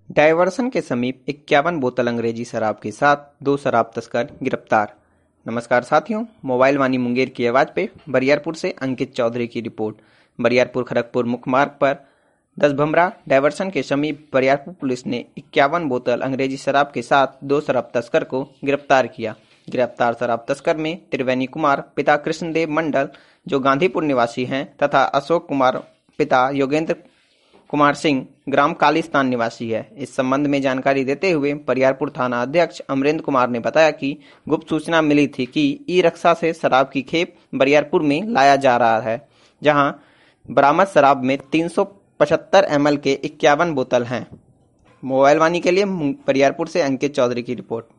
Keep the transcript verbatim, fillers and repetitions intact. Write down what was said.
Diversion के समीप इक्यावन बोतल अंग्रेजी शराब के साथ दो शराब तस्कर गिरफ्तार। नमस्कार साथियों, मोबाइल वाणी मुंगेर की आवाज पे बरियारपुर से अंकित चौधरी की रिपोर्ट। बरियारपुर खड़गपुर मुख्य मार्ग पर दसभमरा डायवर्सन के समीप बरियारपुर पुलिस ने इक्यावन बोतल अंग्रेजी शराब के साथ दो शराब तस्कर को गिरफ्तार किया। गिरफ्तार शराब तस्कर में त्रिवेणी कुमार पिता कृष्णदेव मंडल जो गांधीपुर निवासी हैं तथा अशोक कुमार पिता योगेंद्र कुमार सिंह ग्राम कालिस्तान निवासी है। इस संबंध में जानकारी देते हुए बरियारपुर थाना अध्यक्ष अमरेंद्र कुमार ने बताया कि गुप्त सूचना मिली थी कि ई रिक्शा से शराब की खेप बरियारपुर में लाया जा रहा है, जहां बरामद शराब में तीन सौ पचहत्तर एम एल के इक्यावन बोतल हैं। मोबाइल वाणी के लिए बरियारपुर से अंकित चौधरी की रिपोर्ट।